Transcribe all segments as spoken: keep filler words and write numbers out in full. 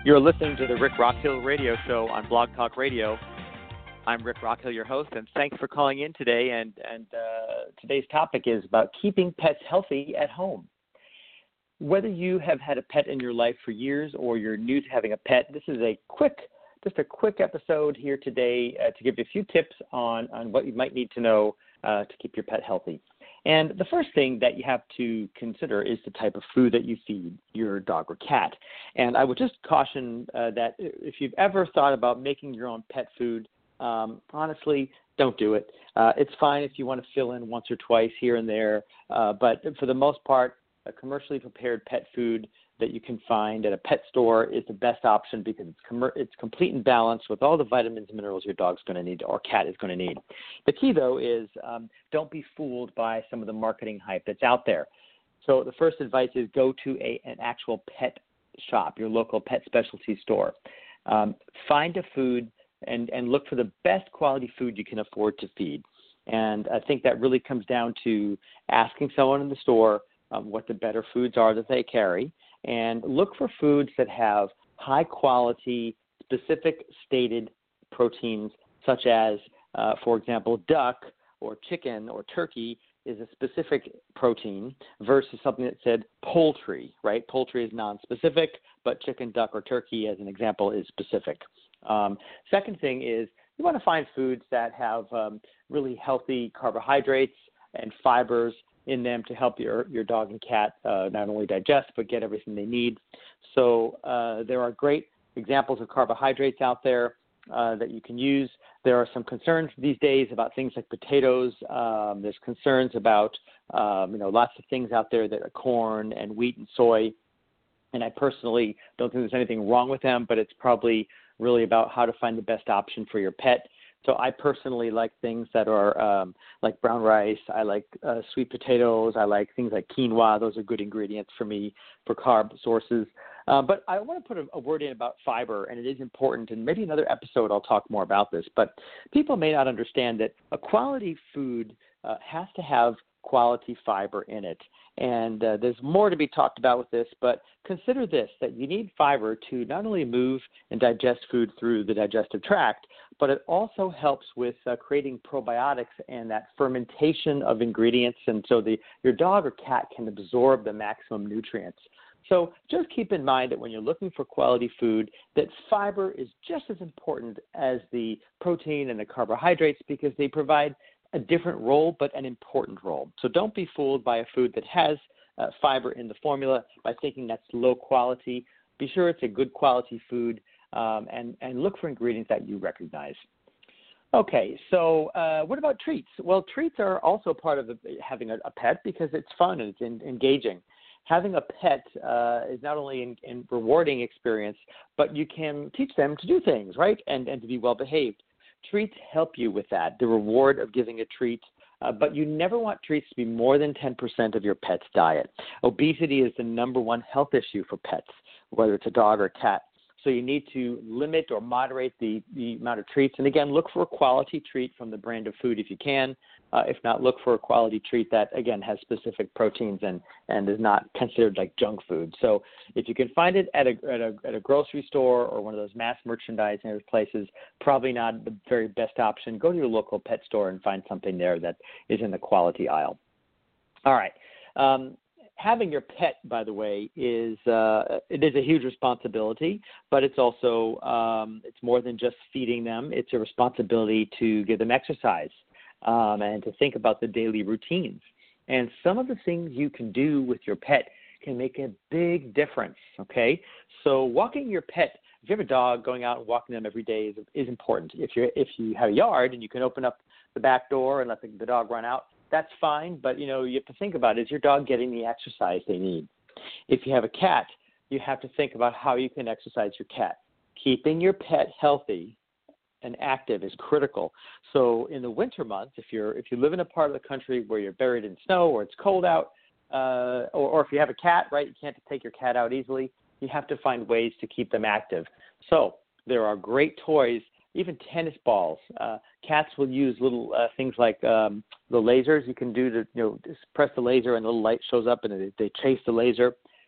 You're listening to the Rick Rockhill Radio Show on Blog Talk Radio. I'm Rick Rockhill, your host, and thanks for calling in today. And, and uh, today's topic is about keeping pets healthy at home. Whether you have had a pet in your life for years or you're new to having a pet, this is a quick, just a quick episode here today uh, to give you a few tips on, on what you might need to know uh, to keep your pet healthy. And the first thing that you have to consider is the type of food that you feed your dog or cat. And I would just caution uh, that if you've ever thought about making your own pet food, um, honestly, don't do it. Uh, it's fine if you want to fill in once or twice here and there, uh, but for the most part, a commercially prepared pet food that you can find at a pet store is the best option because it's com- it's complete and balanced with all the vitamins and minerals your dog's going to need or cat is going to need. The key, though, is um, don't be fooled by some of the marketing hype that's out there. So the first advice is go to a, an actual pet shop, your local pet specialty store. Um, find a food and, and look for the best quality food you can afford to feed. And I think that really comes down to asking someone in the store um, what the better foods are that they carry. And look for foods that have high-quality, specific stated proteins, such as, uh, for example, duck or chicken or turkey is a specific protein versus something that said poultry, right? Poultry is non-specific, but chicken, duck, or turkey, as an example, is specific. Um, second thing is you want to find foods that have um, really healthy carbohydrates and fibers in them to help your, your dog and cat uh, not only digest but get everything they need. So uh, there are great examples of carbohydrates out there uh, that you can use. There are some concerns these days about things like potatoes. Um, there's concerns about um, you know lots of things out there that are corn and wheat and soy. And I personally don't think there's anything wrong with them, but it's probably really about how to find the best option for your pet. So I personally like things that are um, like brown rice. I like uh, sweet potatoes. I like things like quinoa. Those are good ingredients for me for carb sources. Uh, but I want to put a, a word in about fiber, and it is important. And maybe another episode I'll talk more about this. But people may not understand that a quality food uh, has to have quality fiber in it. And uh, there's more to be talked about with this, but consider this, that you need fiber to not only move and digest food through the digestive tract, but it also helps with uh, creating probiotics and that fermentation of ingredients, and so the your dog or cat can absorb the maximum nutrients. So just keep in mind that when you're looking for quality food, that fiber is just as important as the protein and the carbohydrates because they provide a different role, but an important role. So don't be fooled by a food that has uh, fiber in the formula by thinking that's low quality. Be sure it's a good quality food um, and, and look for ingredients that you recognize. Okay, so uh, what about treats? Well, treats are also part of the, having a, a pet because it's fun and it's in, engaging. Having a pet uh, is not only a rewarding experience, but you can teach them to do things, right, and, and to be well behaved. Treats help you with that, the reward of giving a treat, uh, but you never want treats to be more than ten percent of your pet's diet. Obesity is the number one health issue for pets, whether it's a dog or a cat. So you need to limit or moderate the, the amount of treats. And again, look for a quality treat from the brand of food if you can. Uh, if not, look for a quality treat that, again, has specific proteins and, and is not considered like junk food. So if you can find it at a, at a, at a grocery store or one of those mass merchandising places, probably not the very best option. Go to your local pet store and find something there that is in the quality aisle. All right. Um, Having your pet, by the way, is uh, it is a huge responsibility, but it's also um, it's more than just feeding them. It's a responsibility to give them exercise um, and to think about the daily routines. And some of the things you can do with your pet can make a big difference. Okay, so walking your pet. If you have a dog, going out and walking them every day is, is important. If you if you have a yard and you can open up the back door and let the, the dog run out, that's fine, but, you know, you have to think about, is your dog getting the exercise they need? If you have a cat, you have to think about how you can exercise your cat. Keeping your pet healthy and active is critical. So in the winter months, if you're if you live in a part of the country where you're buried in snow or it's cold out, uh, or, or if you have a cat, right, you can't take your cat out easily, you have to find ways to keep them active. So there are great toys, even tennis balls. Uh, cats will use little uh, things like um, the lasers you can do to, you know, just press the laser and a little light shows up and they, they chase the laser.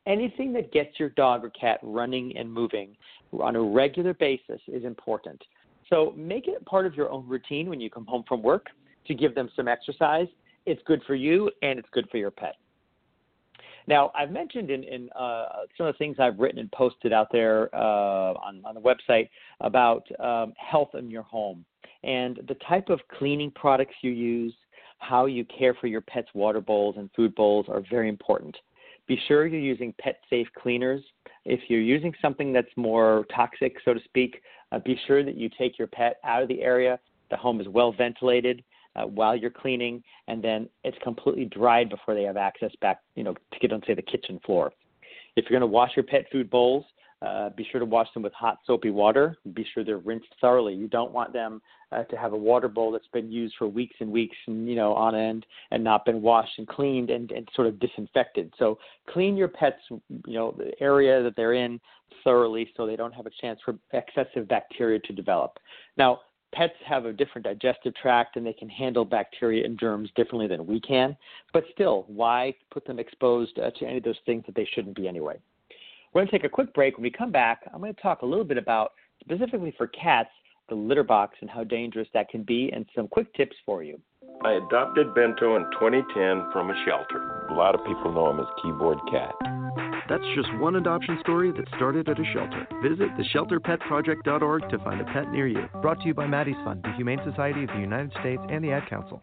anything that gets your dog or cat running and moving on a regular basis is important. So make it part of your own routine when you come home from work to give them some exercise. It's good for you and it's good for your pet. Now, I've mentioned in, in uh, some of the things I've written and posted out there uh, on, on the website about um, health in your home and the type of cleaning products you use, how you care for your pet's water bowls and food bowls are very important. Be sure you're using pet-safe cleaners. If you're using something that's more toxic, so to speak, uh, be sure that you take your pet out of the area. The home is well ventilated uh, while you're cleaning, and then it's completely dried before they have access back, you know, to get on, say, the kitchen floor. If you're going to wash your pet food bowls, uh, be sure to wash them with hot, soapy water. Be sure they're rinsed thoroughly. You don't want them uh, to have a water bowl that's been used for weeks and weeks and, you know, on end and not been washed and cleaned and, and sort of disinfected. So clean your pet's, you know, the area that they're in thoroughly so they don't have a chance for excessive bacteria to develop. Now, pets have a different digestive tract and they can handle bacteria and germs differently than we can. But still, why put them exposed uh, to any of those things that they shouldn't be anyway? We're going to take a quick break. When we come back, I'm going to talk a little bit about, specifically for cats, the litter box and how dangerous that can be and some quick tips for you. I adopted Bento in twenty ten from a shelter. A lot of people know him as Keyboard Cat. That's just one adoption story that started at a shelter. Visit the shelter pet project dot org to find a pet near you. Brought to you by Maddie's Fund, the Humane Society of the United States, and the Ad Council.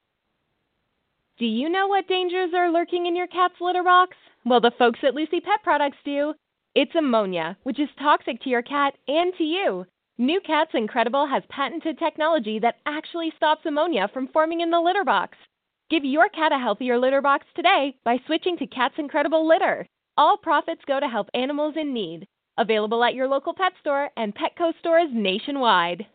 Do you know what dangers are lurking in your cat's litter box? Well, the folks at Lucy Pet Products do. It's ammonia, which is toxic to your cat and to you. New Cat's Incredible has patented technology that actually stops ammonia from forming in the litter box. Give your cat a healthier litter box today by switching to Cat's Incredible Litter. All profits go to help animals in need. Available at your local pet store and Petco stores nationwide.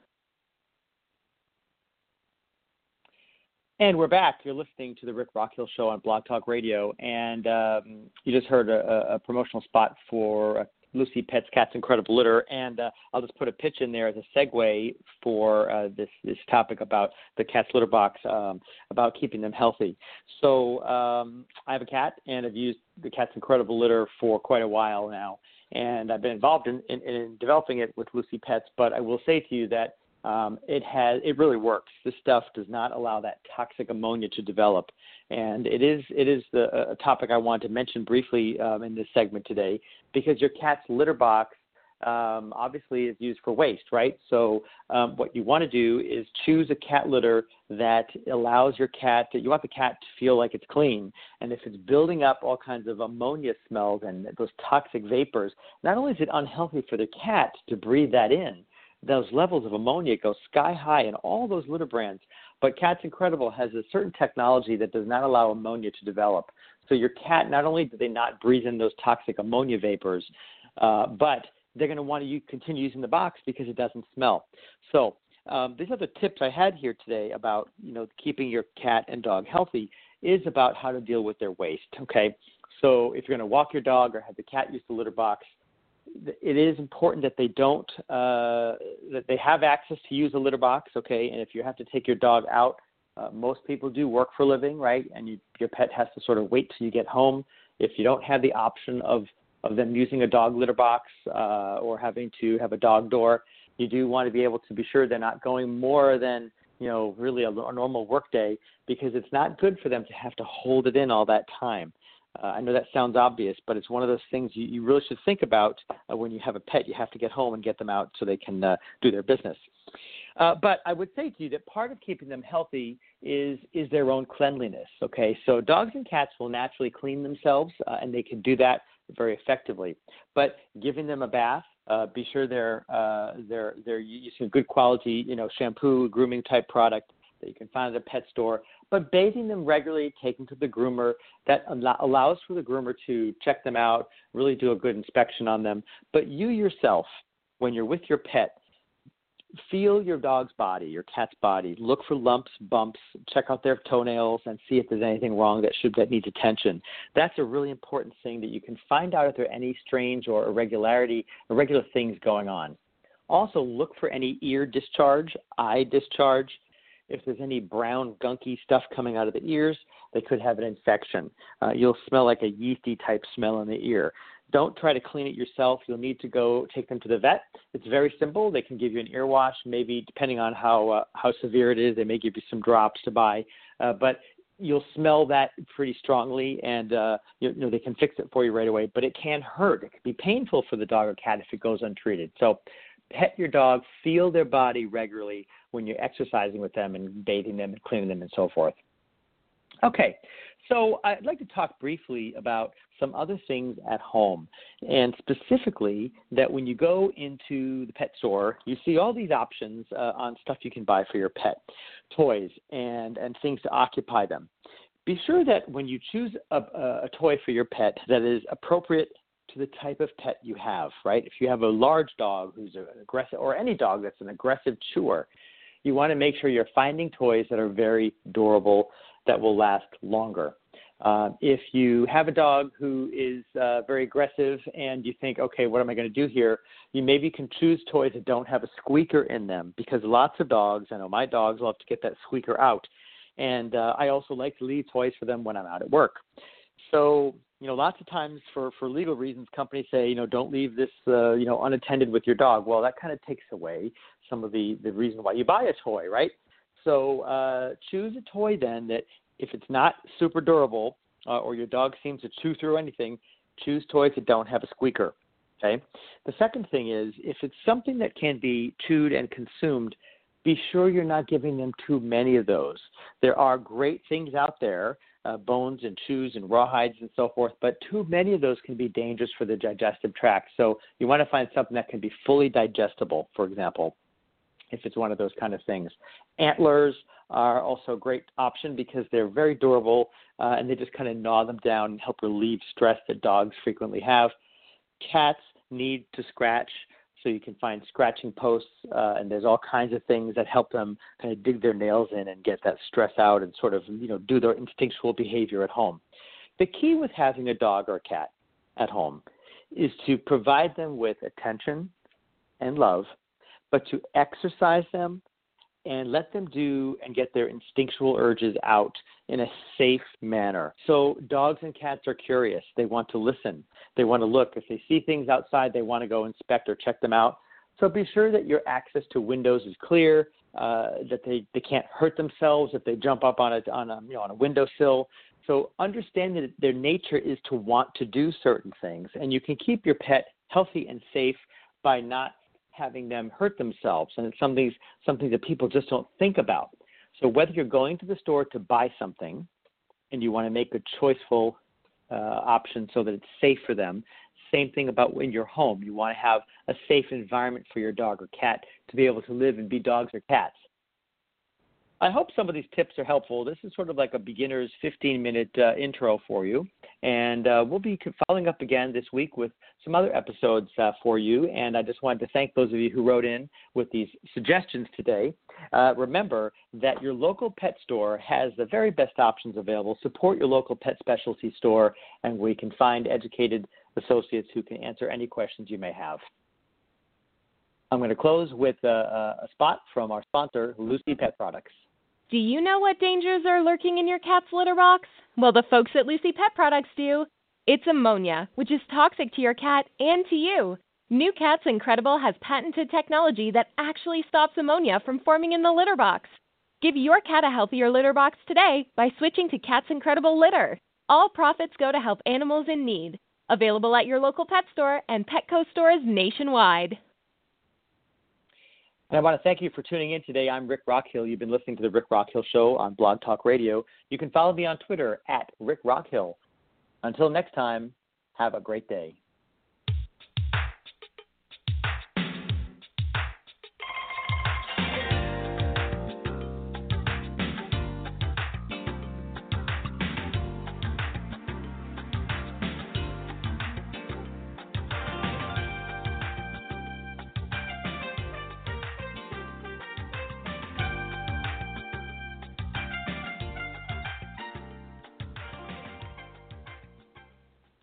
And we're back. You're listening to the Rick Rockhill Show on Blog Talk Radio, and um, you just heard a, a promotional spot for uh, Lucy Pet's Cat's Incredible Litter, and uh, I'll just put a pitch in there as a segue for uh, this, this topic about the cat's litter box, um, about keeping them healthy. So um, I have a cat, and I've used the Cat's Incredible Litter for quite a while now, and I've been involved in, in, in developing it with Lucy Pets, but I will say to you that Um, it has, it really works. This stuff does not allow that toxic ammonia to develop. And it is, it is the a topic I wanted to mention briefly um, in this segment today, because your cat's litter box um, obviously is used for waste, right? So um, what you want to do is choose a cat litter that allows your cat to, you want the cat to feel like it's clean. And if it's building up all kinds of ammonia smells and those toxic vapors, not only is it unhealthy for the cat to breathe that in, those levels of ammonia go sky high in all those litter brands. But Cat's Incredible has a certain technology that does not allow ammonia to develop. So your cat, not only do they not breathe in those toxic ammonia vapors, uh, but they're going to want to continue using the box because it doesn't smell. So um, these are the tips I had here today about, you know, keeping your cat and dog healthy is about how to deal with their waste, okay? So if you're going to walk your dog or have the cat use the litter box, it is important that they don't, uh, that they have access to use a litter box, okay? And if you have to take your dog out, uh, most people do work for a living, right? And you, your pet has to sort of wait till you get home. If you don't have the option of, of them using a dog litter box uh, or having to have a dog door, you do want to be able to be sure they're not going more than, you know, really a, a normal work day, because it's not good for them to have to hold it in all that time. Uh, I know that sounds obvious, but it's one of those things you, you really should think about uh, when you have a pet. You have to get home and get them out so they can uh, do their business. Uh, but I would say to you that part of keeping them healthy is is their own cleanliness, okay? So dogs and cats will naturally clean themselves, uh, and they can do that very effectively. But giving them a bath, uh, be sure they're, uh, they're, they're using good quality, you know, shampoo, grooming type product that you can find at a pet store, but bathing them regularly, taking to the groomer, that allows for the groomer to check them out, really do a good inspection on them. But you yourself, when you're with your pet, feel your dog's body, your cat's body, look for lumps, bumps, check out their toenails and see if there's anything wrong that should that needs attention. That's a really important thing that you can find out if there are any strange or irregularity, irregular things going on. Also, look for any ear discharge, eye discharge. if there's any brown, gunky stuff coming out of the ears, they could have an infection. Uh, you'll smell like a yeasty type smell in the ear. Don't try to clean it yourself. You'll need to go take them to the vet. It's very simple. They can give you an ear wash, maybe depending on how uh, how severe it is, they may give you some drops to buy. Uh, but you'll smell that pretty strongly, and uh, you, you know they can fix it for you right away. But it can hurt. It can be painful for the dog or cat if it goes untreated. So pet your dog. Feel their body regularly when you're exercising with them and bathing them and cleaning them and so forth. Okay, so I'd like to talk briefly about some other things at home, and specifically that when you go into the pet store, you see all these options uh, on stuff you can buy for your pet, toys and, and things to occupy them. Be sure that when you choose a, a toy for your pet that is appropriate to the type of pet you have, right? If you have a large dog who's an aggressive, or any dog that's an aggressive chewer, you want to make sure you're finding toys that are very durable, that will last longer. Uh, if you have a dog who is uh, very aggressive and you think, okay, what am I going to do here? You maybe can choose toys that don't have a squeaker in them, because lots of dogs, I know my dogs love to get that squeaker out. And uh, I also like to leave toys for them when I'm out at work. So, you know, lots of times for, for legal reasons, companies say, you know, don't leave this, uh, you know, unattended with your dog. Well, that kind of takes away some of the, the reason why you buy a toy, right? So uh, choose a toy then that if it's not super durable uh, or your dog seems to chew through anything, choose toys that don't have a squeaker, okay? The second thing is if it's something that can be chewed and consumed, be sure you're not giving them too many of those. There are great things out there, uh, bones and chews and rawhides and so forth, but too many of those can be dangerous for the digestive tract. So you want to find something that can be fully digestible, for example, if it's one of those kind of things. Antlers are also a great option because they're very durable uh, and they just kind of gnaw them down and help relieve stress that dogs frequently have. Cats need to scratch, so you can find scratching posts uh, and there's all kinds of things that help them kind of dig their nails in and get that stress out and sort of, you know, do their instinctual behavior at home. The key with having a dog or a cat at home is to provide them with attention and love, but to exercise them and let them do and get their instinctual urges out in a safe manner. So dogs and cats are curious. They want to listen. They want to look. If they see things outside, they want to go inspect or check them out. So be sure that your access to windows is clear, uh, that they, they can't hurt themselves if they jump up on a, on a, you know, on a windowsill. So understand that their nature is to want to do certain things, and you can keep your pet healthy and safe by not having them hurt themselves, and it's something, something that people just don't think about. So whether you're going to the store to buy something and you want to make a choiceful uh, option so that it's safe for them, same thing about in your home. You want to have a safe environment for your dog or cat to be able to live and be dogs or cats. I hope some of these tips are helpful. This is sort of like a beginner's fifteen-minute uh, intro for you, and uh, we'll be following up again this week with some other episodes uh, for you, and I just wanted to thank those of you who wrote in with these suggestions today. Uh, remember that your local pet store has the very best options available. Support your local pet specialty store, and we can find educated associates who can answer any questions you may have. I'm going to close with a, a spot from our sponsor, Lucy Pet Products. Do you know what dangers are lurking in your cat's litter box? Well, the folks at Lucy Pet Products do. It's ammonia, which is toxic to your cat and to you. New Cat's Incredible has patented technology that actually stops ammonia from forming in the litter box. Give your cat a healthier litter box today by switching to Cat's Incredible Litter. All profits go to help animals in need. Available at your local pet store and Petco stores nationwide. And I want to thank you for tuning in today. I'm Rick Rockhill. You've been listening to the Rick Rockhill Show on Blog Talk Radio. You can follow me on Twitter at Rick Rockhill. Until next time, have a great day.